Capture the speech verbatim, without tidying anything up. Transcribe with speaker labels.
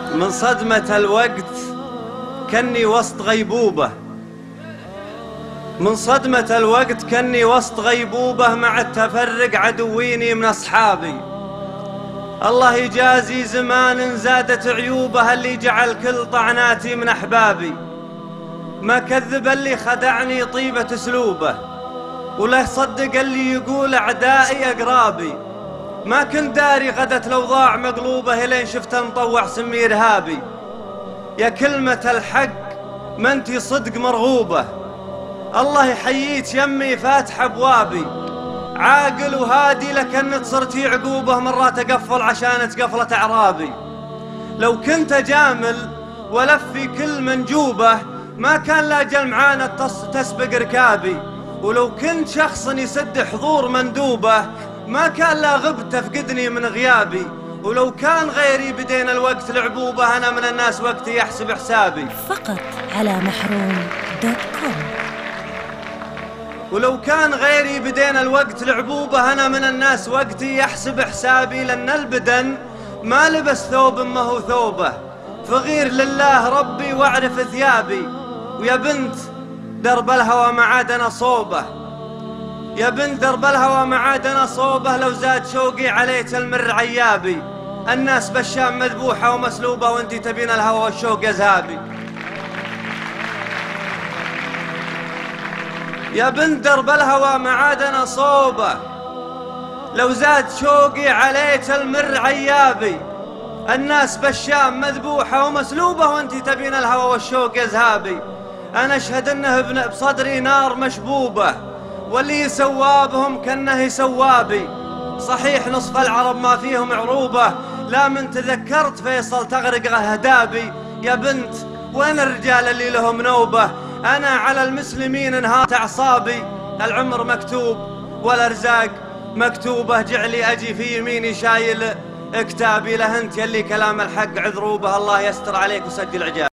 Speaker 1: من صدمة الوقت كني وسط غيبوبة، من صدمة الوقت كني وسط غيبوبة، مع التفرق عدويني من أصحابي. الله يجازي زمان زادت عيوبه، اللي جعل كل طعناتي من أحبابي. ما كذب اللي خدعني طيبة أسلوبه، ولا صدق اللي يقول أعدائي أقرابي. ما كنت داري غدت الأوضاع مقلوبة، إلين شفت مطوع سمي إرهابي. يا كلمة الحق ما انتي صدق مرغوبة، الله يحييك يمي فاتح أبوابي. عاقل وهادي لكن صرتي عقوبة، مرات أقفل عشان تقفلت أعرابي. لو كنت أجامل ولفي كل منجوبة، ما كان لا جل معانا تسبق ركابي. ولو كنت شخص يسد حضور مندوبة، ما كان لا غبت تفقدني من غيابي. ولو كان غيري بدين الوقت العبوبة، أنا من الناس وقتي يحسب حسابي.
Speaker 2: فقط على محروم دوت كوم.
Speaker 1: ولو كان غيري بدين الوقت العبوبة، أنا من الناس وقتي يحسب حسابي. لأن البدن ما لبس ثوب ما هو ثوبه، فغير لله ربي واعرف ثيابي. ويا بنت درب الهوى ما عاد أنا صوبه، يا بنت درب الهوى ما عاد أنا صوبه. لو زاد شوقي عليك المر عيابي. الناس بالشام مذبوحة ومسلوبة، وانتي تبين الهوى والشوق يذهابي. يا بنت درب الهوى ما عاد أنا صوبه، لو زاد شوقي عليك المر عيابي. الناس بالشام مذبوحة ومسلوبة، وانتي تبين الهوى والشوق يذهابي. أنا أشهد أنه بصدري نار مشبوبة، واللي يسوابهم كأنه يسوابي. صحيح نصف العرب ما فيهم عروبة، لا من تذكرت فيصل تغرق أهدابي. يا بنت وين الرجال اللي لهم نوبة؟ أنا على المسلمين انهارت أعصابي. العمر مكتوب والأرزاق مكتوبة، جعلي أجي في يميني شايل كتابي. له أنت يلي كلام الحق عذروبه، الله يستر عليك وسجل عجاب.